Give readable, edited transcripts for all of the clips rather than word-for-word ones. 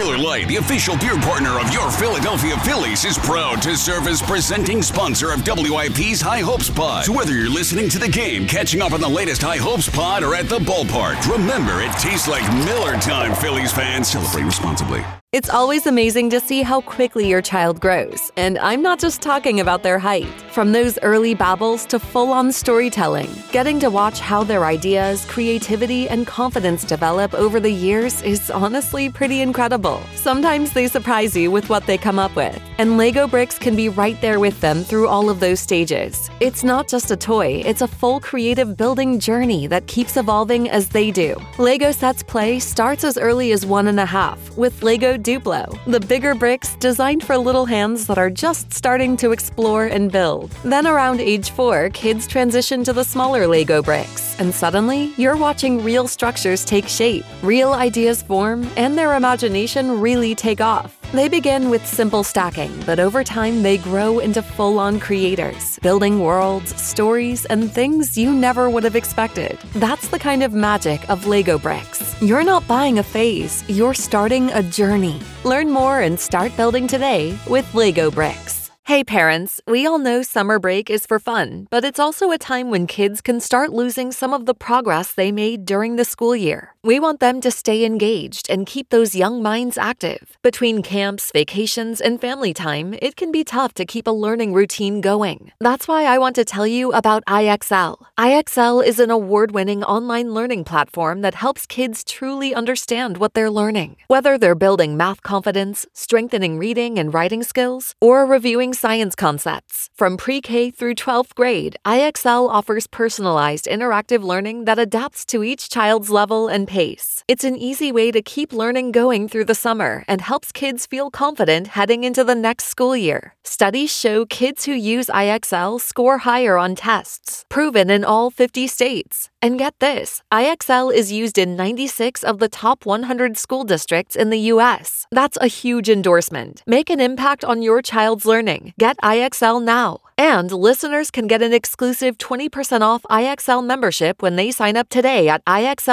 Miller Lite, the official beer partner of your Philadelphia Phillies, is proud to serve as presenting sponsor of WIP's High Hopes Pod. So whether you're listening to the game, catching up on the latest High Hopes Pod, or at the ballpark, remember it tastes like Miller time, Phillies fans. Celebrate responsibly. It's always amazing to see how quickly your child grows, and I'm not just talking about their height. From those early babbles to full-on storytelling, getting to watch how their ideas, creativity, and confidence develop over the years is honestly pretty incredible. Sometimes they surprise you with what they come up with, and Lego Bricks can be right there with them through all of those stages. It's not just a toy, it's a full creative building journey that keeps evolving as they do. Lego Sets Play starts as early as 1.5 with Lego Duplo, the bigger bricks designed for little hands that are just starting to explore and build. Then around age 4, kids transition to the smaller Lego bricks, and suddenly you're watching real structures take shape, real ideas form, and their imagination really take off. They begin with simple stacking, but over time they grow into full-on creators, building worlds, stories, and things you never would have expected. That's the kind of magic of Lego Bricks. You're not buying a phase, you're starting a journey. Learn more and start building today with Lego Bricks. Hey parents, we all know summer break is for fun, but it's also a time when kids can start losing some of the progress they made during the school year. We want them to stay engaged and keep those young minds active. Between camps, vacations, and family time, it can be tough to keep a learning routine going. That's why I want to tell you about IXL. IXL is an award-winning online learning platform that helps kids truly understand what they're learning. Whether they're building math confidence, strengthening reading and writing skills, or reviewing science concepts. From pre-K through 12th grade, IXL offers personalized interactive learning that adapts to each child's level and pace. It's an easy way to keep learning going through the summer and helps kids feel confident heading into the next school year. Studies show kids who use IXL score higher on tests, proven in all 50 states. And get this, IXL is used in 96 of the top 100 school districts in the U.S. That's a huge endorsement. Make an impact on your child's learning. Get IXL now. And listeners can get an exclusive 20% off IXL membership when they sign up today at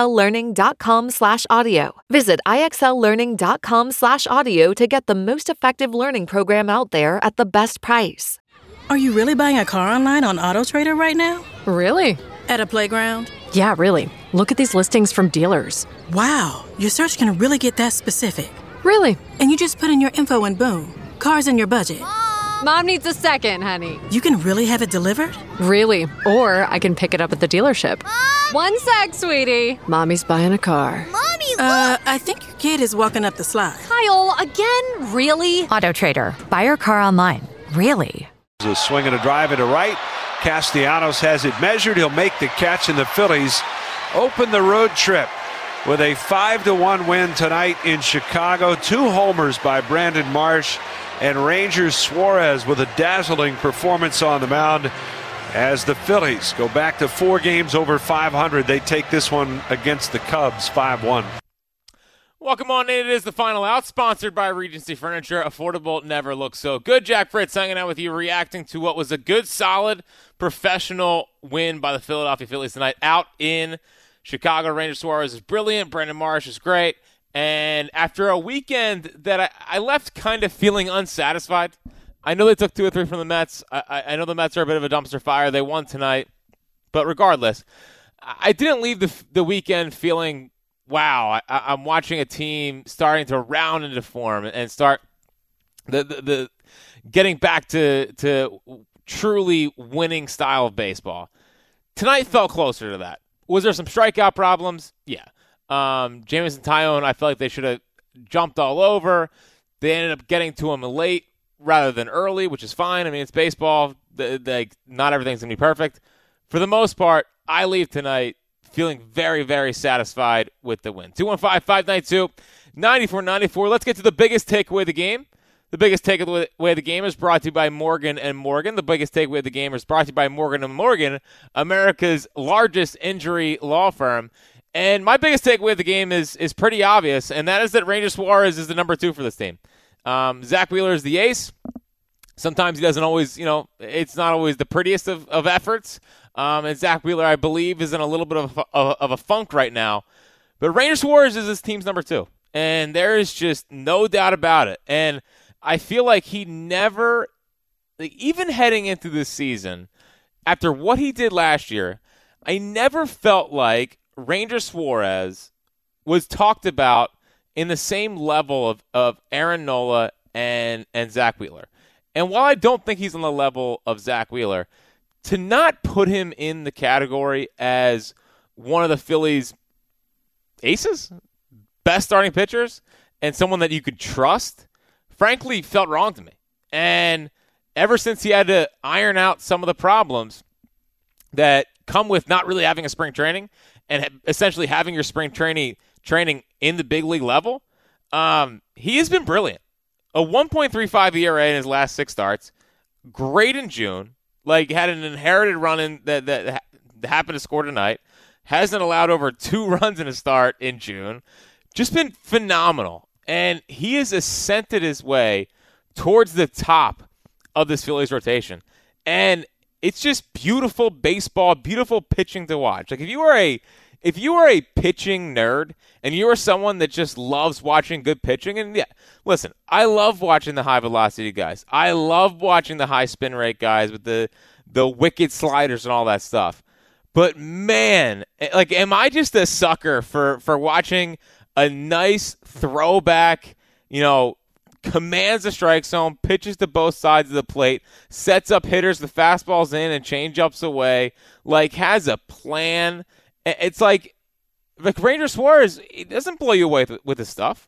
IXLlearning.com/audio. Visit IXLlearning.com/audio to get the most effective learning program out there at the best price. Are you really buying a car online on AutoTrader right now? Really? At a playground? Yeah, really. Look at these listings from dealers. Wow, your search can really get that specific. Really? And you just put in your info and boom, car's in your budget. Mom needs a second, honey. You can really have it delivered? Really? Or I can pick it up at the dealership. Mom! 1 sec, sweetie. Mommy's buying a car. Mommy, look! I think your kid is walking up the slide. Kyle, again? Really? AutoTrader. Buy your car online. Really? A swing and a drive into right. Castellanos has it measured. He'll make the catch, and the Phillies open the road trip with a 5-1 win tonight in Chicago. 2 homers by Brandon Marsh, and Rangers Suarez with a dazzling performance on the mound as the Phillies go back to 4 games over 500. They take this one against the Cubs 5-1. Welcome on in. It is the Final Out, sponsored by Regency Furniture. Affordable never looks so good. Jack Fritz hanging out with you, reacting to what was a good, solid, professional win by the Philadelphia Phillies tonight out in Chicago. Ranger Suarez is brilliant. Brandon Marsh is great. And after a weekend that I left kind of feeling unsatisfied. I know they took 2 or 3 from the Mets. I know the Mets are a bit of a dumpster fire. They won tonight. But regardless, I didn't leave the weekend feeling, wow, I'm watching a team starting to round into form and start the getting back to truly winning style of baseball. Tonight felt closer to that. Was there some strikeout problems? Yeah. Jameson Taillon, I felt like they should have jumped all over. They ended up getting to him late rather than early, which is fine. I mean, it's baseball. Not everything's going to be perfect. For the most part, I leave tonight feeling very, very satisfied with the win. 215-592-9494. Let's get to the biggest takeaway of the game. The biggest takeaway of the game is brought to you by Morgan & Morgan. The biggest takeaway of the game is brought to you by Morgan & Morgan, America's largest injury law firm. And my biggest takeaway of the game is pretty obvious, and that is that Ranger Suarez is the number 2 for this team. Zach Wheeler is the ace. Sometimes he doesn't always, it's not always the prettiest of efforts. And Zach Wheeler, I believe, is in a little bit of a funk right now. But Ranger Suarez is this team's number 2. And there is just no doubt about it. And I feel like he never, like, even heading into this season, after what he did last year, I never felt like Ranger Suarez was talked about in the same level of Aaron Nola and Zach Wheeler. And while I don't think he's on the level of Zach Wheeler, to not put him in the category as one of the Phillies' aces, best starting pitchers, and someone that you could trust, frankly, felt wrong to me. And ever since he had to iron out some of the problems that come with not really having a spring training and essentially having your spring training in the big league level, he has been brilliant. A 1.35 ERA in his last 6 starts, great in June, like had an inherited run in that happened to score tonight, hasn't allowed over 2 runs in a start in June, just been phenomenal. And he has ascended his way towards the top of this Phillies rotation. And it's just beautiful baseball, beautiful pitching to watch. Like if you are a pitching nerd and you are someone that just loves watching good pitching, and yeah, listen, I love watching the high velocity guys. I love watching the high spin rate guys with the wicked sliders and all that stuff. But man, like, am I just a sucker for watching a nice throwback, commands the strike zone, pitches to both sides of the plate, sets up hitters, the fastball's in and change-ups away, like has a plan. It's like Ranger Suarez, he doesn't blow you away with his stuff.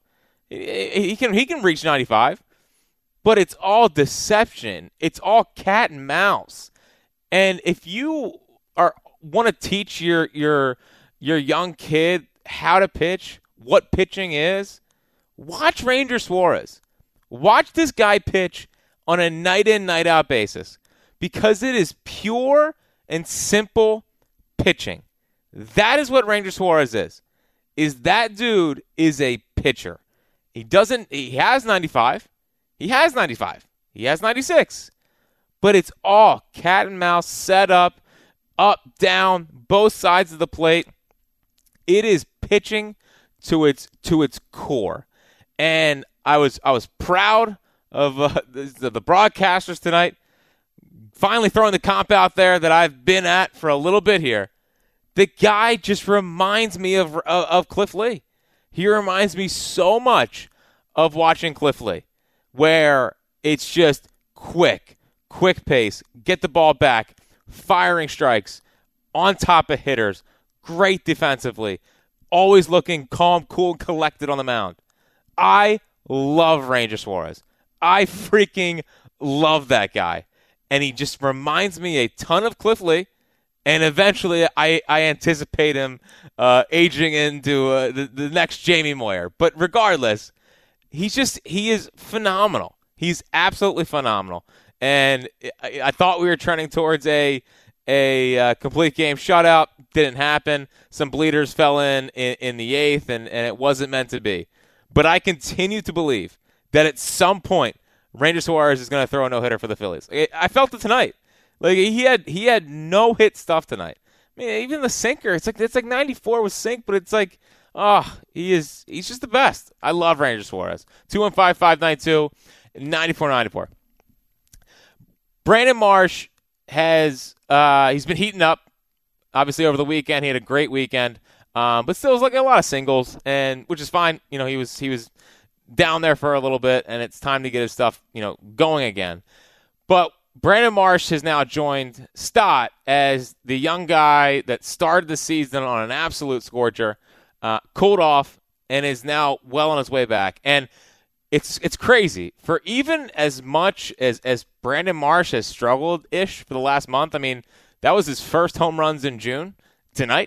He can reach 95, but it's all deception. It's all cat and mouse. And if you want to teach your young kid how to pitch, what pitching is, watch Ranger Suarez. Watch this guy pitch on a night-in, night-out basis because it is pure and simple pitching. That is what Ranger Suarez is that dude is a pitcher. He has 95. He has 95. He has 96. But it's all cat and mouse set up, down, both sides of the plate. It is pitching to its core. And I was proud of the broadcasters tonight, finally throwing the comp out there that I've been at for a little bit here. The guy just reminds me of Cliff Lee. He reminds me so much of watching Cliff Lee, where it's just quick pace, get the ball back, firing strikes, on top of hitters, great defensively, always looking calm, cool, and collected on the mound. I love Ranger Suarez. I freaking love that guy. And he just reminds me a ton of Cliff Lee. And eventually, I anticipate him aging into the next Jamie Moyer. But regardless, he is phenomenal. He's absolutely phenomenal. And I thought we were trending towards a complete game shutout. Didn't happen. Some bleeders fell in the 8th, and it wasn't meant to be. But I continue to believe that at some point, Ranger Suarez is going to throw a no-hitter for the Phillies. I felt it tonight. Like he had no hit stuff tonight. I mean, even the sinker, it's like 94 with sink, but it's like, he's just the best. I love Ranger Suarez. 215-592-9494. Brandon Marsh he's been heating up. Obviously over the weekend, he had a great weekend, but still it was like a lot of singles, and which is fine. He was down there for a little bit, and it's time to get his stuff going again. But Brandon Marsh has now joined Stott as the young guy that started the season on an absolute scorcher, cooled off, and is now well on his way back. And it's crazy. For even as much as Brandon Marsh has struggled-ish for the last month, I mean, that was his first home runs in June tonight.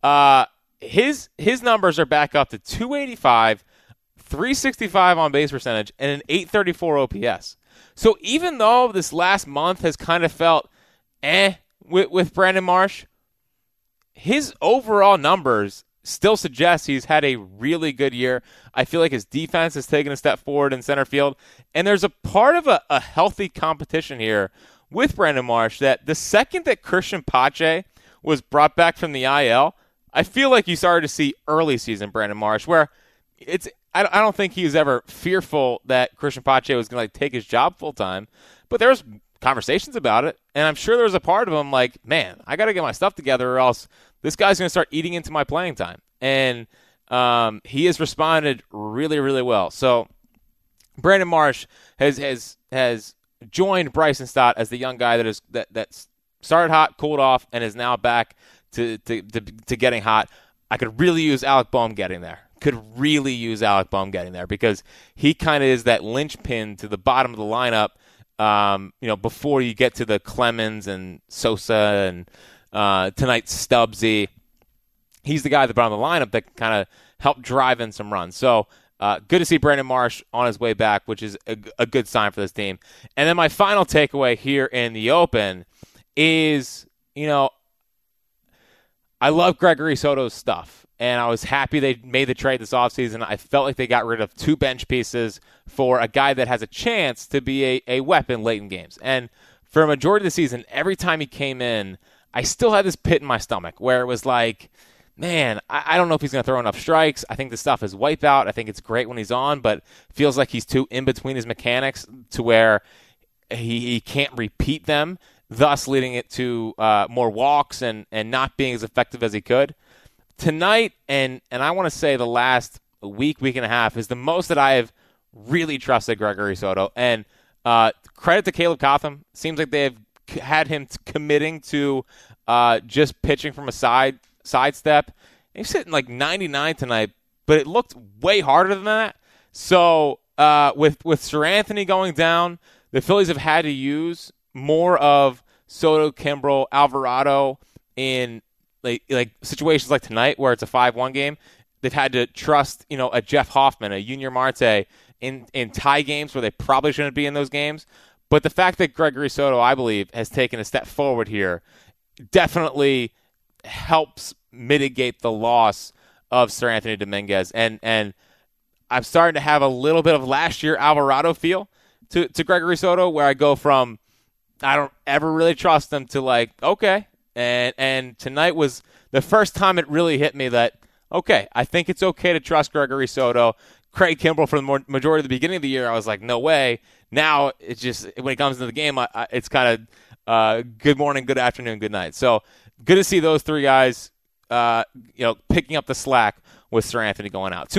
His numbers are back up to 285, 365 on base percentage, and an 834 OPS. So even though this last month has kind of felt with Brandon Marsh, his overall numbers still suggest he's had a really good year. I feel like his defense has taken a step forward in center field, and there's a part of a healthy competition here with Brandon Marsh that the second that Christian Pache was brought back from the IL, I feel like you started to see early season Brandon Marsh, where I don't think he was ever fearful that Christian Pache was going to take his job full time, but there was conversations about it, and I'm sure there was a part of him like, man, I got to get my stuff together, or else this guy's going to start eating into my playing time. And he has responded really, really well. So Brandon Marsh has joined Bryson Stott as the young guy that started hot, cooled off, and is now back to getting hot. I could really use Alec Boehm getting there. Because he kind of is that linchpin to the bottom of the lineup. Before you get to the Clemens and Sosa and tonight's Stubbsy, he's the guy at the bottom of the lineup that kind of helped drive in some runs. So good to see Brandon Marsh on his way back, which is a good sign for this team. And then my final takeaway here in the Open is, I love Gregory Soto's stuff, and I was happy they made the trade this offseason. I felt like they got rid of 2 bench pieces for a guy that has a chance to be a weapon late in games. And for a majority of the season, every time he came in, I still had this pit in my stomach where it was like, man, I don't know if he's going to throw enough strikes. I think the stuff is wipeout. I think it's great when he's on, but feels like he's too in between his mechanics to where he can't repeat them, thus leading it to more walks and not being as effective as he could. Tonight, and I want to say the last week and a half, is the most that I have really trusted Gregory Soto. And credit to Caleb Cotham. Seems like they've had him committing to just pitching from a sidestep. He's hitting like 99 tonight, but it looked way harder than that. So with Sir Anthony going down, the Phillies have had to use more of Soto, Kimbrel, Alvarado in like situations like tonight where it's a 5-1 game. They've had to trust, a Jeff Hoffman, a Junior Marte in tie games where they probably shouldn't be in those games. But the fact that Gregory Soto, I believe, has taken a step forward here definitely helps mitigate the loss of Sir Anthony Dominguez. And I'm starting to have a little bit of last year Alvarado feel to Gregory Soto, where I go from I don't ever really trust him to like, okay. And tonight was the first time it really hit me that, okay, I think it's okay to trust Gregory Soto. Craig Kimbrel, for the majority of the beginning of the year, I was like, no way. Now, it's just, when it comes to the game, it's kind of good morning, good afternoon, good night. So good to see those 3 guys, picking up the slack with Sir Anthony going out.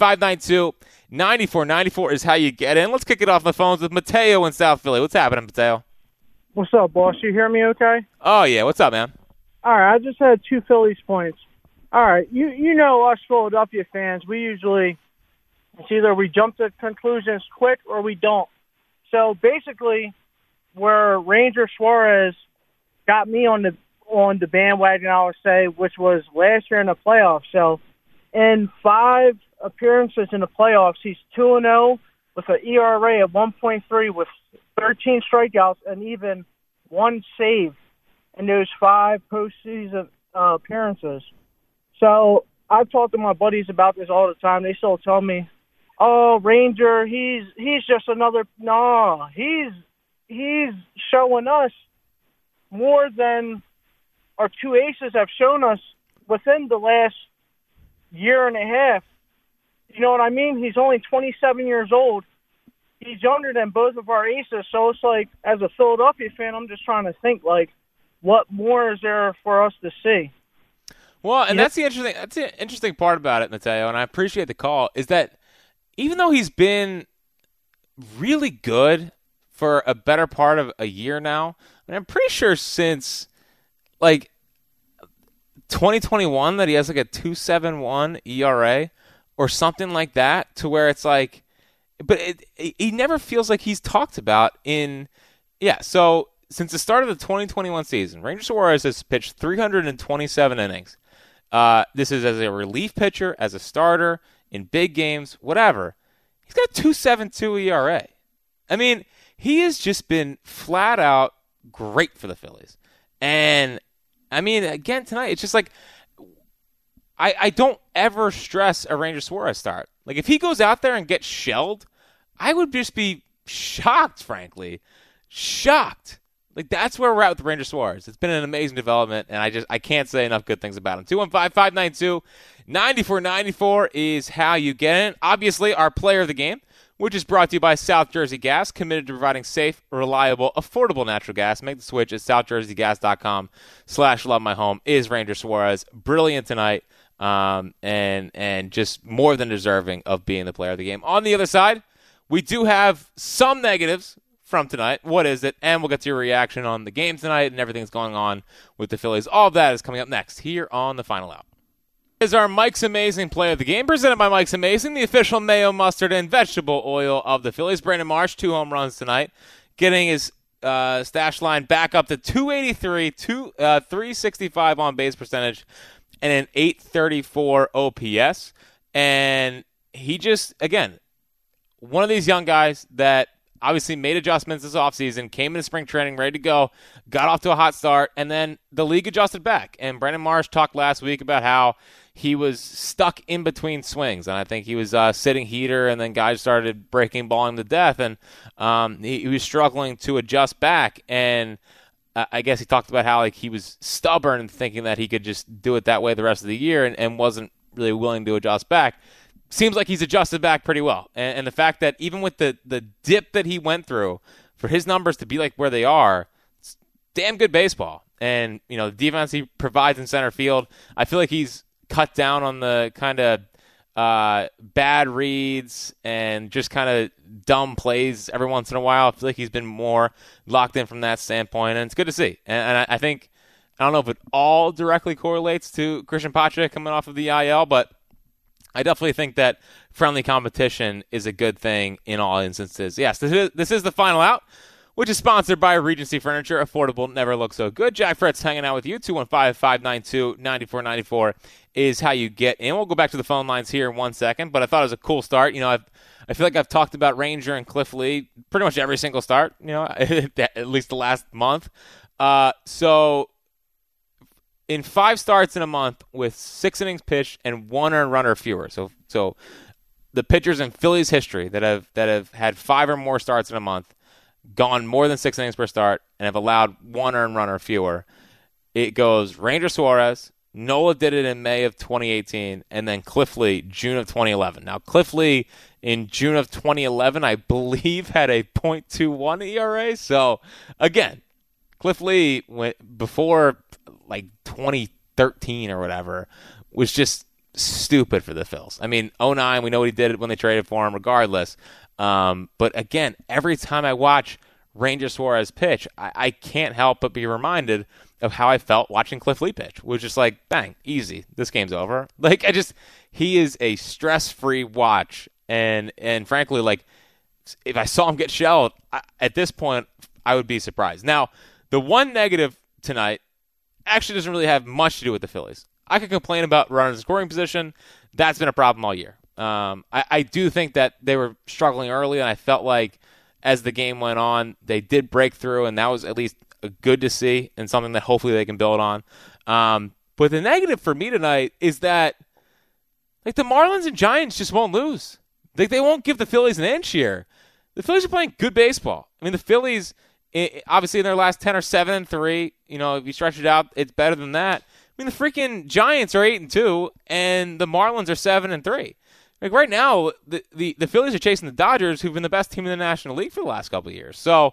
215-592-9494 is how you get in. Let's kick it off the phones with Mateo in South Philly. What's happening, Mateo? What's up, boss? You hear me okay? Oh, yeah. What's up, man? All right. I just had 2 Phillies points. All right. You know us Philadelphia fans, we usually, it's either we jump to conclusions quick or we don't. So basically, where Ranger Suarez got me on the bandwagon, I would say, which was last year in the playoffs. So in 5 appearances in the playoffs, he's 2-0 with an ERA of 1.3 with 13 strikeouts and even 1 save in those 5 postseason appearances. So I've talked to my buddies about this all the time. They still tell me, "Oh, Ranger, he's just another." No, he's showing us more than our 2 aces have shown us within the last year and a half. You know what I mean? He's only 27 years old. He's younger than both of our aces. So it's like, as a Philadelphia fan, I'm just trying to think, like, what more is there for us to see? Well, and that's the interesting part about it, Mateo, and I appreciate the call, is that even though he's been really good for a better part of a year now, and I'm pretty sure since, like, 2021 that he has, like, a 2.71 ERA or something like that, to where it's like, but he never feels like he's talked about so since the start of the 2021 season, Ranger Suarez has pitched 327 innings. This is as a relief pitcher, as a starter, in big games, whatever. He's got a 2.72 ERA. I mean, he has just been flat out great for the Phillies. And, I mean, again, tonight, it's just like, I don't ever stress a Ranger Suarez start. Like, if he goes out there and gets shelled, I would just be shocked, frankly. Shocked. Like, that's where we're at with Ranger Suarez. It's been an amazing development, and I can't say enough good things about him. 94.94 is how you get in. Obviously, our player of the game, which is brought to you by South Jersey Gas, committed to providing safe, reliable, affordable natural gas. Make the switch at southjerseygas.com/lovemyhome. Is Ranger Suarez brilliant tonight, and just more than deserving of being the player of the game. On the other side, we do have some negatives from tonight. What is it? And we'll get to your reaction on the game tonight and everything that's going on with the Phillies. All of that is coming up next here on The Final Out. Is our Mike's Amazing Play of the Game, presented by Mike's Amazing, the official mayo, mustard, and vegetable oil of the Phillies. Brandon Marsh, 2 home runs tonight, getting his stash line back up to 283, 365 on base percentage, and an 834 OPS. And he just, again, one of these young guys that obviously made adjustments this offseason, came into spring training ready to go, got off to a hot start, and then the league adjusted back. And Brandon Marsh talked last week about how he was stuck in between swings, and I think he was sitting heater, and then guys started breaking ball him to death, and he was struggling to adjust back. And I guess he talked about how he was stubborn and thinking that he could just do it that way the rest of the year, and wasn't really willing to adjust back. Seems like he's adjusted back pretty well. And the fact that even with the dip that he went through, for his numbers to be like where they are, it's damn good baseball. And, the defense he provides in center field, I feel like he's cut down on the kind of bad reads and just kind of dumb plays every once in a while. I feel like he's been more locked in from that standpoint, and it's good to see. And I think, I don't know if it all directly correlates to Christian Pache coming off of the IL, but I definitely think that friendly competition is a good thing in all instances. Yes, this is The Final Out, which is sponsored by Regency Furniture. Affordable, never looked so good. Jack Fritz hanging out with you. 215-592-9494 is how you get in. We'll go back to the phone lines here in 1 second, but I thought it was a cool start. I feel like I've talked about Ranger and Cliff Lee pretty much every single start, at least the last month. So in 5 starts in a month with 6 innings pitched and 1 earned run or fewer. So the pitchers in Phillies history that have had 5 or more starts in a month, gone more than 6 innings per start, and have allowed 1 earned run or fewer. It goes Ranger Suarez, Nola did it in May of 2018, and then Cliff Lee, June of 2011. Now, Cliff Lee in June of 2011, I believe, had a .21 ERA. So, again, Cliff Lee went before 2013 or whatever, was just stupid for the Phils. I mean, 2009, we know what he did when they traded for him regardless. But again, every time I watch Ranger Suarez pitch, I can't help but be reminded of how I felt watching Cliff Lee pitch, which is bang, easy. This game's over. He is a stress-free watch. And frankly, if I saw him get shelled, at this point, I would be surprised. Now, the one negative tonight actually doesn't really have much to do with the Phillies. I could complain about runners in scoring position. That's been a problem all year. I do think that they were struggling early, and I felt like as the game went on, they did break through, and that was at least good to see and something that hopefully they can build on. But the negative for me tonight is that the Marlins and Giants just won't lose. They won't give the Phillies an inch here. The Phillies are playing good baseball. I mean, the Phillies, obviously in their last 10 are 7-3. If you stretch it out, it's better than that. I mean, the freaking Giants are 8-2, and the Marlins are 7-3. Right now, the Phillies are chasing the Dodgers, who've been the best team in the National League for the last couple of years. So,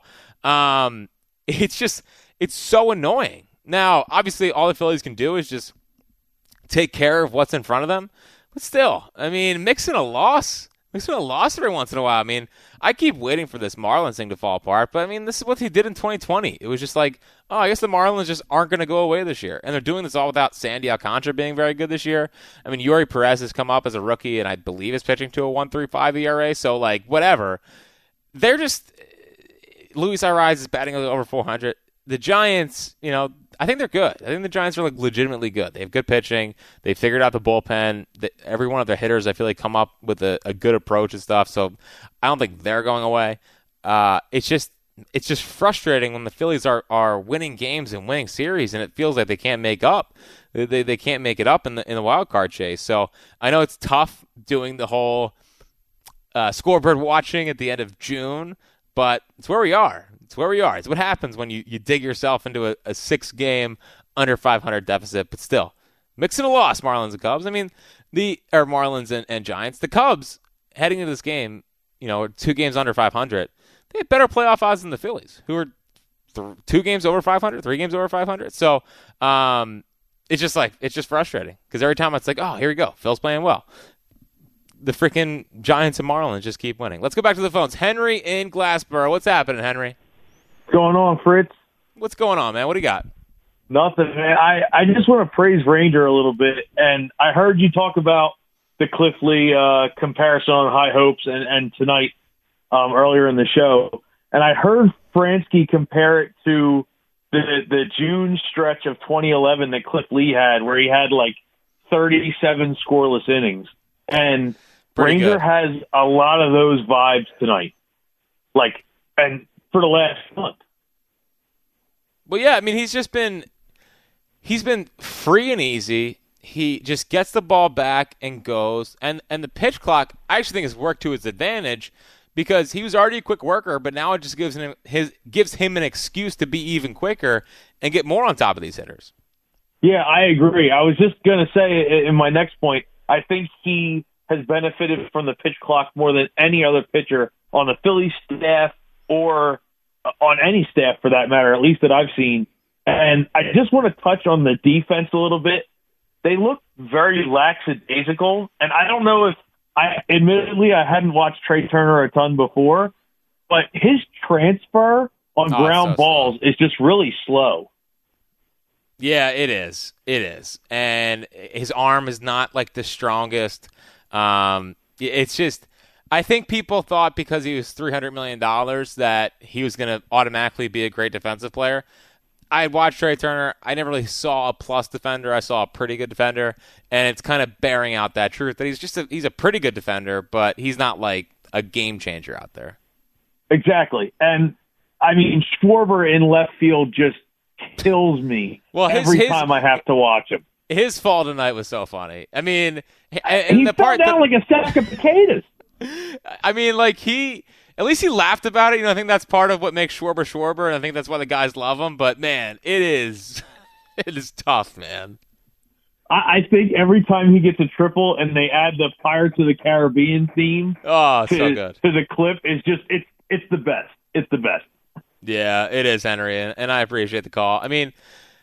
it's so annoying. Now, obviously, all the Phillies can do is just take care of what's in front of them. But still, I mean, mix in a loss every once in a while. I mean, I keep waiting for this Marlins thing to fall apart, but I mean, this is what he did in 2020. It was just I guess the Marlins just aren't going to go away this year. And they're doing this all without Sandy Alcantara being very good this year. I mean, Yuri Perez has come up as a rookie, and I believe is pitching to a 1.35 ERA, so whatever. They're just, Luis Arraez is batting over 400. The Giants, I think they're good. I think the Giants are legitimately good. They have good pitching. They figured out the bullpen. Every one of their hitters, I feel come up with a good approach and stuff. So I don't think they're going away. It's just frustrating when the Phillies are winning games and winning series, and it feels like they can't make up. They can't make it up in the wild card chase. So I know it's tough doing the whole scoreboard watching at the end of June, but it's where we are. It's what happens when you dig yourself into a 6-game under 500 deficit. But still, mix in a loss, Marlins and Cubs. I mean, Marlins and Giants. The Cubs, heading into this game, 2 games under 500, they had better playoff odds than the Phillies, who are 2 games over 500, 3 games over 500. So it's just frustrating because every time it's like, oh, here we go. Phil's playing well. The freaking Giants and Marlins just keep winning. Let's go back to the phones. Henry in Glassboro. What's happening, Henry? What's going on, Fritz? What's going on, man? What do you got? Nothing, man. I just want to praise Ranger a little bit. And I heard you talk about the Cliff Lee comparison on High Hopes and tonight earlier in the show. And I heard Fransky compare it to the June stretch of 2011 that Cliff Lee had, where he had like 37 scoreless innings. And Ranger has a lot of those vibes tonight. And for the last month. Well, yeah, I mean, he's been free and easy. He just gets the ball back and goes. And the pitch clock, I actually think, has worked to his advantage because he was already a quick worker, but now it just gives him an excuse to be even quicker and get more on top of these hitters. Yeah, I agree. I was just going to say in my next point, I think he has benefited from the pitch clock more than any other pitcher on the Phillies staff or on any staff for that matter, at least that I've seen. And I just want to touch on the defense a little bit. They look very lackadaisical, and I don't know if admittedly I hadn't watched Trey Turner a ton before, but his transfer on ground balls is just really slow. Yeah, it is. It is. And his arm is not like the strongest. It's just, I think people thought because he was $300 million that he was going to automatically be a great defensive player. I watched Trey Turner. I never really saw a plus defender. I saw a pretty good defender, and it's kind of bearing out that truth that he's a pretty good defender, but he's not like a game changer out there. Exactly. And I mean, Schwarber in left field just kills me every time I have to watch him. His fall tonight was so funny. I mean, he fell down like a sack of potatoes. I mean, at least he laughed about it. I think that's part of what makes Schwarber, and I think that's why the guys love him. But man, it is tough, man. I think every time he gets a triple and they add the Pirates of the Caribbean theme, so good to the clip, it's the best. It's the best. Yeah, it is, Henry, and I appreciate the call. I mean,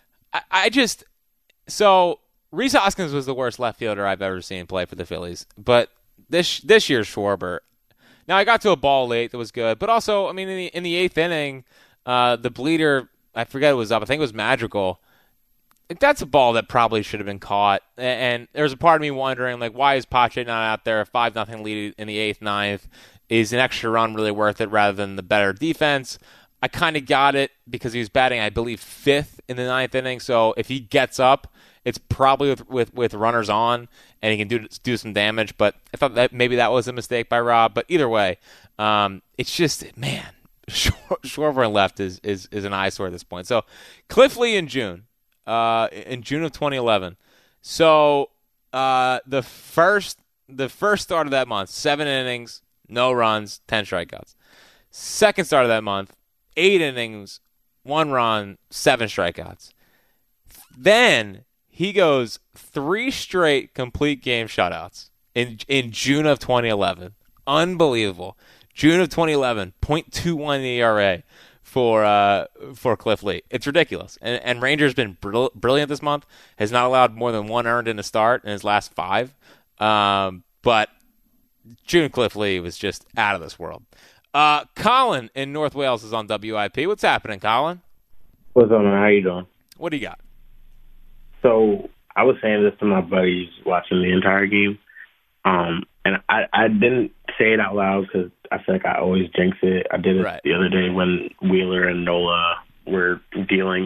so Rhys Hoskins was the worst left fielder I've ever seen play for the Phillies, but this year's Schwarber. Now, I got to a ball late that was good, but also, I mean, in the 8th inning, the bleeder, I forget who was up. I think it was Madrigal. That's a ball that probably should have been caught. And there's a part of me wondering, why is Pache not out there? 5-0 lead in the 8th, 9th. Is an extra run really worth it rather than the better defense? I kind of got it because he was batting, I believe, 5th in the 9th inning. So if he gets up, it's probably with runners on, and he can do some damage. But I thought that maybe that was a mistake by Rob. But either way, it's just, man, Schwarber and left is an eyesore at this point. So Cliff Lee in June of 2011. So the first start of that month, 7 innings, no runs, 10 strikeouts. Second start of that month, 8 innings, 1 run, 7 strikeouts. Then he goes 3 straight complete game shutouts in June of 2011. Unbelievable. June of 2011, 0.21 ERA for Cliff Lee. It's ridiculous. And Ranger's been brilliant this month. Has not allowed more than 1 earned in a start in his last 5. But June Cliff Lee was just out of this world. Colin in North Wales is on WIP. What's happening, Colin? What's up, man? How you doing? What do you got? So I was saying this to my buddies watching the entire game, and I didn't say it out loud because I feel like I always jinx it. I did it the other day when Wheeler and Nola were dealing,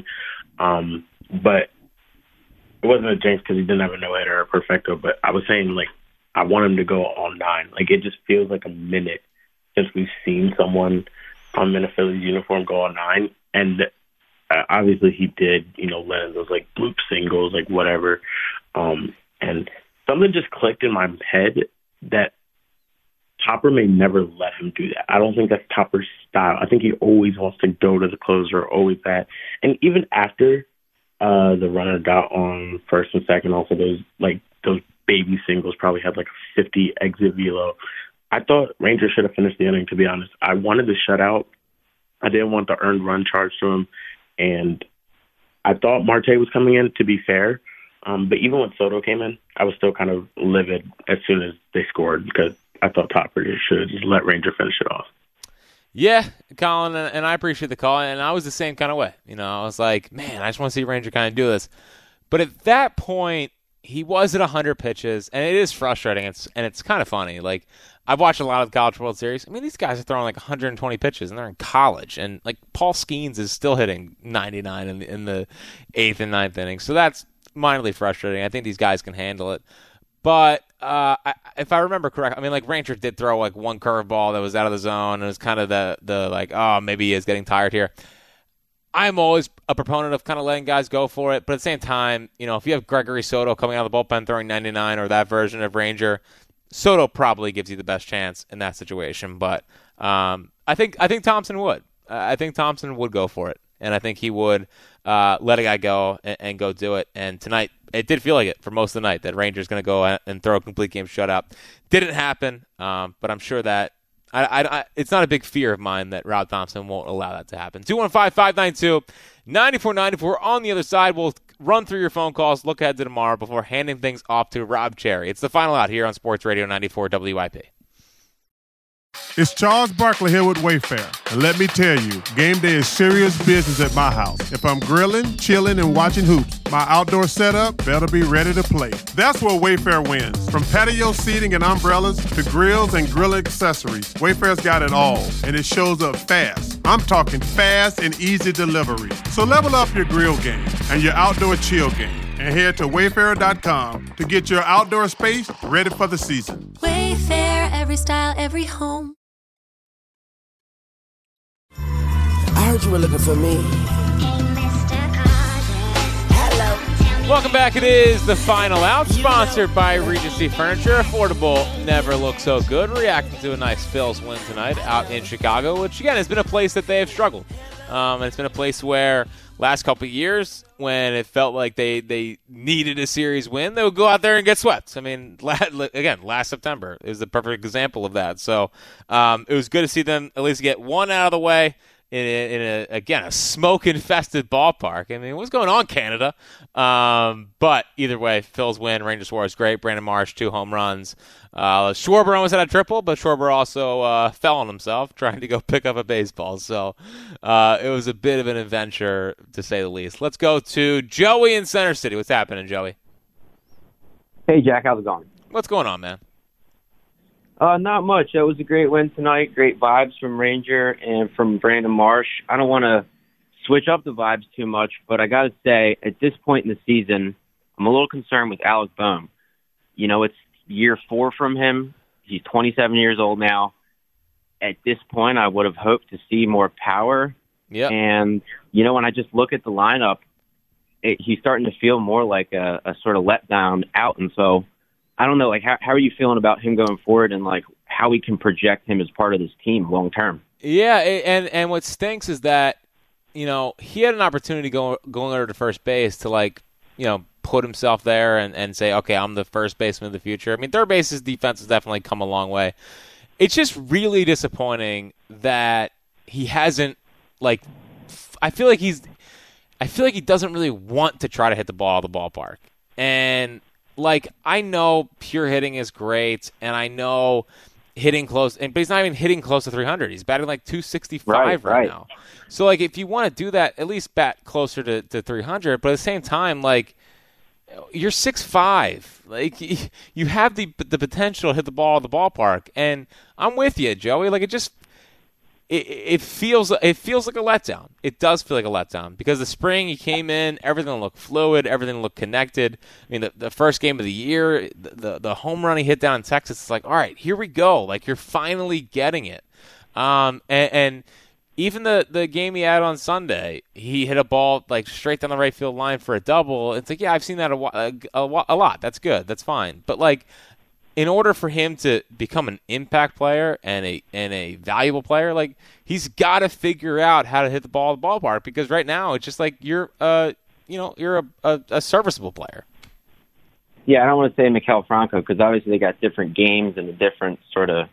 but it wasn't a jinx because he didn't have a no-hitter or a perfecto, but I was saying, I want him to go all 9. It just feels like a minute since we've seen someone in a Phillies uniform go all 9, and obviously he did, land those bloop singles, whatever. And something just clicked in my head that Topper may never let him do that. I don't think that's Topper's style. I think he always wants to go to the closer, always that. And even after the runner got on first and second, also those baby singles, probably had like a 50 exit velo. I thought Rangers should have finished the inning, to be honest. I wanted the shutout. I didn't want the earned run charge to him. And I thought Marte was coming in, to be fair. But even when Soto came in, I was still kind of livid as soon as they scored because I thought Topper should have just let Ranger finish it off. Yeah, Colin, and I appreciate the call, and I was the same kind of way. I was like, man, I just want to see Ranger kind of do this. But at that point, he was at 100 pitches, and it is frustrating, and it's kind of funny. Like, I've watched a lot of the College World Series. I mean, these guys are throwing like 120 pitches, and they're in college. And, like, Paul Skeens is still hitting 99 in the 8th and 9th innings. So that's minorly frustrating. I think these guys can handle it. But if I remember correctly, I mean, like, Ranger did throw, like, one curveball that was out of the zone, and it was kind of the like, oh, maybe he is getting tired here. I'm always a proponent of kind of letting guys go for it, but at the same time, if you have Gregory Soto coming out of the bullpen throwing 99 or that version of Ranger, Soto probably gives you the best chance in that situation. But I think Thompson would. I think Thompson would go for it, and I think he would let a guy go and go do it. And tonight, it did feel like it for most of the night that Ranger's going to go and throw a complete game shutout. Didn't happen, but I'm sure that it's not a big fear of mine that Rob Thompson won't allow that to happen. 215-592-9494. On the other side, we'll run through your phone calls, look ahead to tomorrow before handing things off to Rob Cherry. It's the final out here on Sports Radio 94 WIP. It's Charles Barkley here with Wayfair. And let me tell you, game day is serious business at my house. If I'm grilling, chilling, and watching hoops, my outdoor setup better be ready to play. That's where Wayfair wins. From patio seating and umbrellas to grills and grill accessories, Wayfair's got it all, and it shows up fast. I'm talking fast and easy delivery. So level up your grill game and your outdoor chill game and head to Wayfair.com to get your outdoor space ready for the season. Wayfair, every style, every home. I heard you were looking for me. Welcome back. It is the final out, sponsored by Regency Furniture. Affordable never looked so good. Reacting to a nice Phils win tonight out in Chicago, which again has been a place that they have struggled. And it's been a place where last couple of years, when it felt like they needed a series win, they would go out there and get swept. I mean, last September is the perfect example of that. So it was good to see them at least get one out of the way in a smoke-infested ballpark. I mean, what's going on, Canada? But either way, Phil's win. Rangers War is great. Brandon Marsh, 2 home runs. Schwarber almost had a triple, but Schwarber also fell on himself trying to go pick up a baseball. So it was a bit of an adventure, to say the least. Let's go to Joey in Center City. What's happening, Joey? Hey, Jack. How's it going? What's going on, man? Not much. It was a great win tonight. Great vibes from Ranger and from Brandon Marsh. I don't want to switch up the vibes too much, but I got to say, at this point in the season, I'm a little concerned with Alec Bohm. It's year 4 from him. He's 27 years old now. At this point, I would have hoped to see more power. Yeah. And, when I just look at the lineup, he's starting to feel more like a sort of letdown out. And so, I don't know, how are you feeling about him going forward and, how we can project him as part of this team long term? Yeah, and what stinks is that, he had an opportunity going over to first base to, put himself there and say, okay, I'm the first baseman of the future. I mean, third base's defense has definitely come a long way. It's just really disappointing that he hasn't, I feel like he doesn't really want to try to hit the ball out of the ballpark. And I know pure hitting is great, and I know hitting close, but he's not even hitting close to 300. He's batting 265 right now. So, if you want to do that, at least bat closer to 300. But at the same time, you're 6'5". You have the potential to hit the ball out of the ballpark. And I'm with you, Joey. It feels like a letdown. It does feel like a letdown because the spring he came in, everything looked fluid, everything looked connected. I mean, the first game of the year, the home run he hit down in Texas, it's all right, here we go. You're finally getting it. And even the game he had on Sunday, he hit a ball straight down the right field line for a double. It's yeah, I've seen that a lot. That's good. That's fine. But in order for him to become an impact player and a valuable player, he's got to figure out how to hit the ball at the ballpark, because right now it's just you're a serviceable player. Yeah, I don't want to say Maikel Franco because obviously they got different games and a different sort of,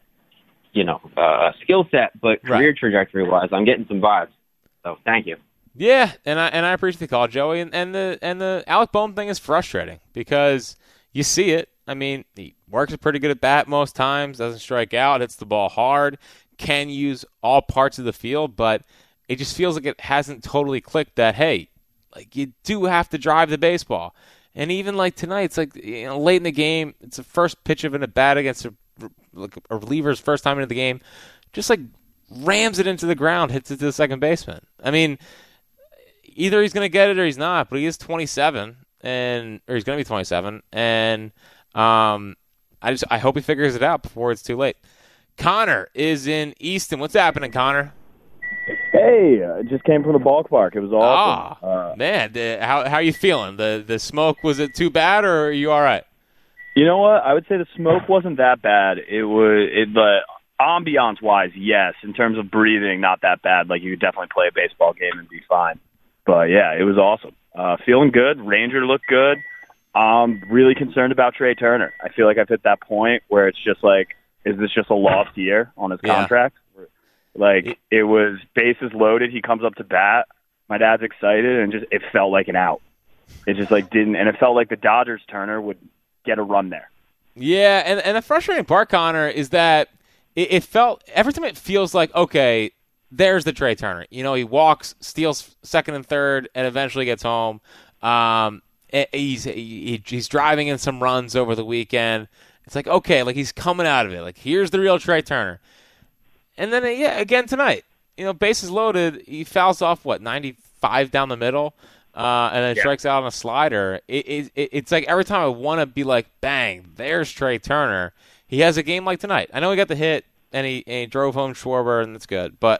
skill set. But career trajectory-wise, I'm getting some vibes. So thank you. Yeah, and I appreciate the call, Joey. And the Alec Bohm thing is frustrating because you see it. I mean, he works pretty good at bat most times, doesn't strike out, hits the ball hard, can use all parts of the field, but it just feels like it hasn't totally clicked that, hey, like you do have to drive the baseball. And even like tonight, it's like late in the game, it's the first pitch of an at bat against a reliever's first time into the game, just like rams it into the ground, hits it to the second baseman. I mean, either he's going to get it or he's not, but he is 27, or he's going to be 27, and I hope he figures it out before it's too late. Connor is in Easton. What's happening, Connor? Hey, I just came from the ballpark. It was awesome. Man, how are you feeling? The smoke, was it too bad, or are you all right? You know what? I would say the smoke wasn't that bad. The ambiance-wise, yes. In terms of breathing, not that bad. Like, you could definitely play a baseball game and be fine. But, yeah, it was awesome. Feeling good. Ranger looked good. I'm really concerned about Trey Turner. I feel like I've hit that point where it's just like, is this just a lost year on his contract? Like, it was bases loaded. He comes up to bat. My dad's excited, and it felt like an out. It just, didn't. And it felt like the Dodgers' Turner would get a run there. Yeah, and the frustrating part, Connor, is that it felt, every time it feels like, okay, there's the Trey Turner. He walks, steals second and third, and eventually gets home. He's driving in some runs over the weekend. It's like, okay, he's coming out of it. Like, here's the real Trey Turner. And then, again tonight, bases loaded. He fouls off, 95 down the middle, and then strikes out on a slider. It's like every time I want to be like, bang, there's Trey Turner. He has a game like tonight. I know he got the hit, and he drove home Schwarber, and that's good. But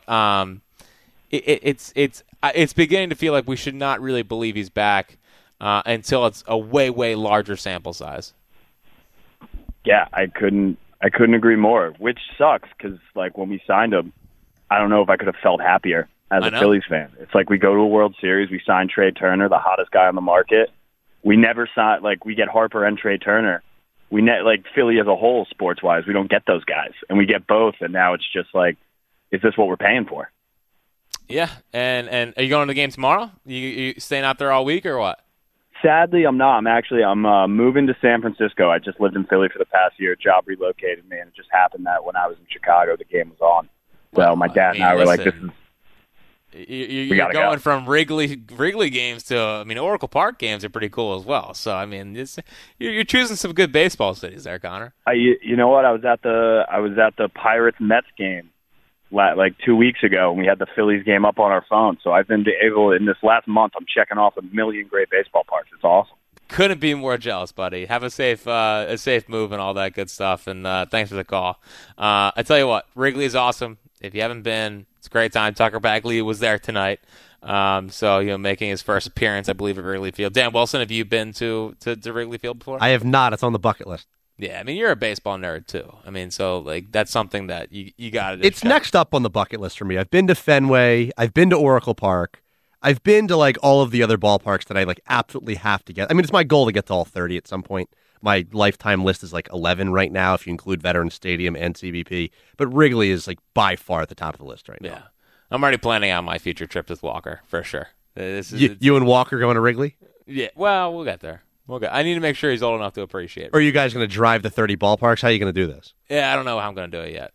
it's beginning to feel like we should not really believe he's back until it's a way, way larger sample size. Yeah, I couldn't agree more, which sucks because, when we signed him, I don't know if I could have felt happier as a Phillies fan. It's like we go to a World Series, we sign Trey Turner, the hottest guy on the market. We never sign, we get Harper and Trey Turner. Philly as a whole, sports-wise, we don't get those guys. And we get both, and now it's just is this what we're paying for? Yeah, and are you going to the game tomorrow? You staying out there all week or what? Sadly, I'm not. I'm moving to San Francisco. I just lived in Philly for the past year. Job relocated me, and it just happened that when I was in Chicago, the game was on. So my dad and I were like, "This is." You're going from Wrigley games to, Oracle Park games are pretty cool as well. So you're choosing some good baseball cities there, Connor. You know what? I was at the Pirates Mets game 2 weeks ago, and we had the Phillies game up on our phone. So I've been able, in this last month, I'm checking off 1 million great baseball parks. It's awesome. Couldn't be more jealous, buddy. Have a safe move and all that good stuff. And thanks for the call. I tell you what, Wrigley is awesome. If you haven't been, it's a great time. Tucker Bagley was there tonight. Making his first appearance, I believe, at Wrigley Field. Dan Wilson, have you been to Wrigley Field before? I have not. It's on the bucket list. Yeah, you're a baseball nerd too. That's something that you got to do. It's next up on the bucket list for me. I've been to Fenway. I've been to Oracle Park. I've been to all of the other ballparks that I absolutely have to get. It's my goal to get to all 30 at some point. My lifetime list is 11 right now if you include Veterans Stadium and CBP. But Wrigley is by far at the top of the list right now. Yeah, I'm already planning out my future trip with Walker for sure. You and Walker going to Wrigley? Yeah, well, we'll get there. I need to make sure he's old enough to appreciate it. Or are you guys going to drive the 30 ballparks? How are you going to do this? Yeah, I don't know how I'm going to do it yet.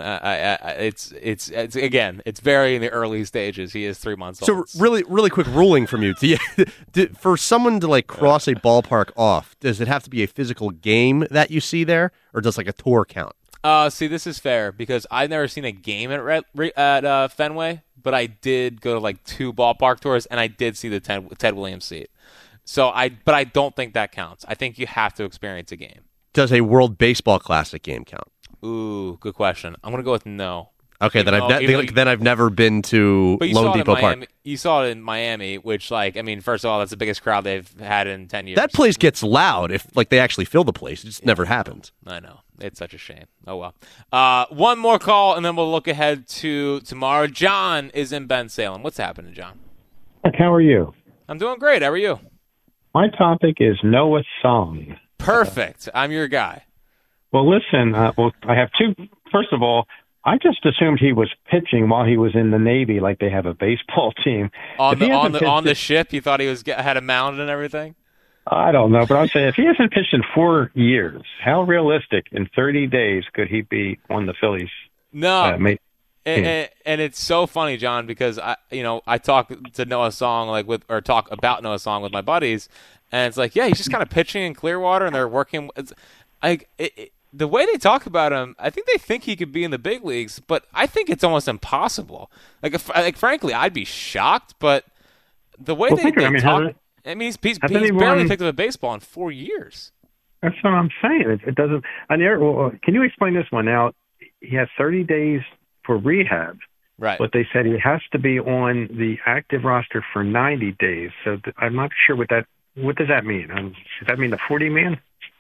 It's very in the early stages. He is 3 months old. So really quick ruling from you. For someone to cross a ballpark off, does it have to be a physical game that you see there, or does a tour count? See, this is fair because I've never seen a game at Fenway, but I did go to 2 ballpark tours, and I did see the Ted Williams seat. But I don't think that counts. I think you have to experience a game. Does a World Baseball Classic game count? Ooh, good question. I'm going to go with no. Okay, then I've never been to Lone Depot Park. You saw it in Miami, which, first of all, that's the biggest crowd they've had in 10 years. That place gets loud if they actually fill the place. It just never happens. I know. It's such a shame. Oh, well. One more call, and then we'll look ahead to tomorrow. John is in Bensalem. What's happening, John? How are you? I'm doing great. How are you? My topic is Noah Song. Perfect. I'm your guy. Well, listen, I have two. First of all, I just assumed he was pitching while he was in the Navy, like they have a baseball team. On the ship, you thought he had a mound and everything? I don't know, but I'm saying if he hasn't pitched in 4 years, how realistic in 30 days could he be on the Phillies? No. And it's so funny, John, because I talk to Noah Song or talk about Noah Song with my buddies, and it's like, yeah, he's just kind of pitching in Clearwater, and they're working. It's like the way they talk about him, I think they think he could be in the big leagues, but I think it's almost impossible. Frankly, I'd be shocked, but the way they talk. He's barely picked up a baseball in 4 years. That's what I'm saying. It doesn't. Can you explain this one? Now, he has 30 days for rehab, right? But they said he has to be on the active roster for 90 days. So I'm not sure what does that mean? Does that mean the 40-man?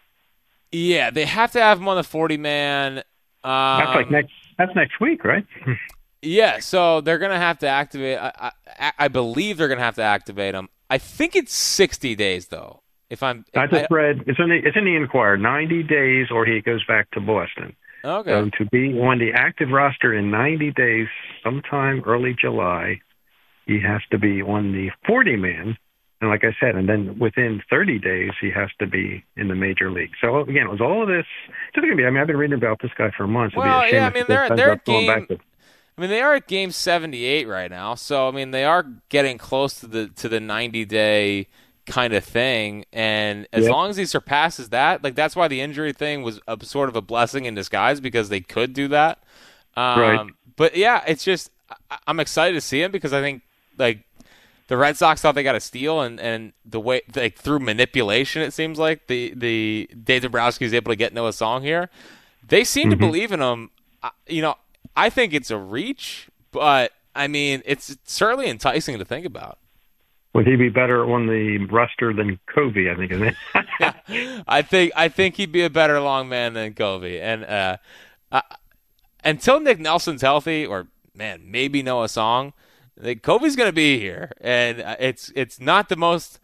Yeah, they have to have him on the 40-man. That's next week, right? Yeah, so they're gonna have to activate. I believe they're gonna have to activate him. I think it's 60 days though. I just read it's in the Inquirer, 90 days, or he goes back to Boston. Okay. So to be on the active roster in 90 days, sometime early July, he has to be on the 40-man. And like I said, and then within 30 days, he has to be in the major league. So again, it was all of this. It's going to be. I've been reading about this guy for months. Well, yeah, they're at game. They are at game 78 right now. So they are getting close to the 90-day kind of thing. And as long as he surpasses that, that's why the injury thing was sort of a blessing in disguise, because they could do that. Right. But yeah, it's just I'm excited to see him, because I think the Red Sox thought they got a steal, and the way through manipulation, it seems like the Dave Dombrowski is able to get Noah Song here. They seem to believe in him. I think it's a reach, but it's certainly enticing to think about. Would he be better on the roster than Covey? I think, isn't it? Yeah, I think he'd be a better long man than Covey, and until Nick Nelson's healthy, or maybe Noah Song, Covey's going to be here, and it's not the most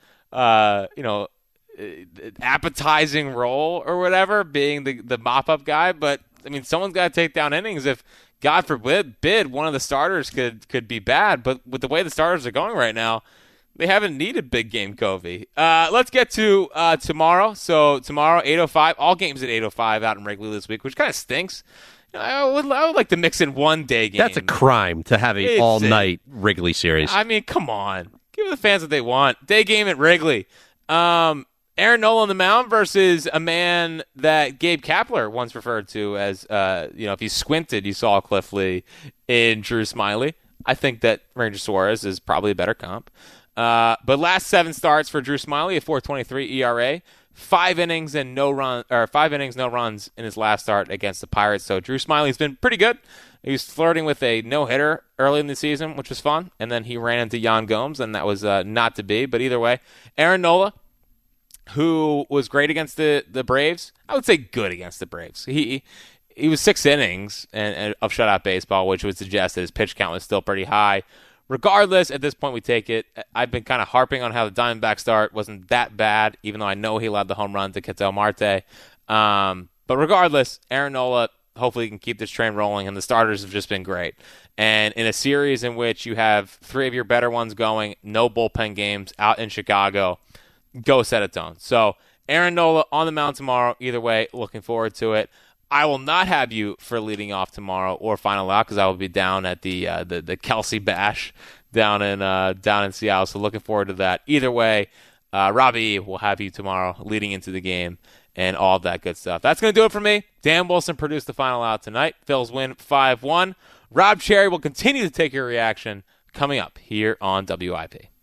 appetizing role or whatever, being the mop-up guy, but someone's got to take down innings. If God forbid one of the starters could be bad, but with the way the starters are going right now, they haven't needed big game Covey. Let's get to tomorrow. So tomorrow, 8:05, all games at 8:05 out in Wrigley this week, which kind of stinks. I would like to mix in one day game. That's a crime to have a all-night Wrigley series. Come on. Give the fans what they want. Day game at Wrigley. Aaron Nola on the mound versus a man that Gabe Kapler once referred to as, if you squinted, you saw Cliff Lee in Drew Smyly. I think that Ranger Suarez is probably a better comp. But last 7 starts for Drew Smyly, a 4.23 ERA. 5 innings, no runs in his last start against the Pirates. So Drew Smyly's been pretty good. He was flirting with a no-hitter early in the season, which was fun. And then he ran into Yan Gomes, and that was not to be. But either way, Aaron Nola, who was great against the Braves. I would say good against the Braves. He was 6 innings of shutout baseball, which would suggest that his pitch count was still pretty high. Regardless, at this point, we take it. I've been kind of harping on how the Diamondback start wasn't that bad, even though I know he allowed the home run to Ketel Marte. But regardless, Aaron Nola hopefully can keep this train rolling, and the starters have just been great. And in a series in which you have 3 of your better ones going, no bullpen games out in Chicago, go set a tone. So Aaron Nola on the mound tomorrow. Either way, looking forward to it. I will not have you for leading off tomorrow or final out, because I will be down at the Kelsey Bash down in Seattle. So looking forward to that. Either way, Robbie will have you tomorrow leading into the game and all of that good stuff. That's going to do it for me. Dan Wilson produced the final out tonight. Phils win 5-1. Rob Cherry will continue to take your reaction coming up here on WIP.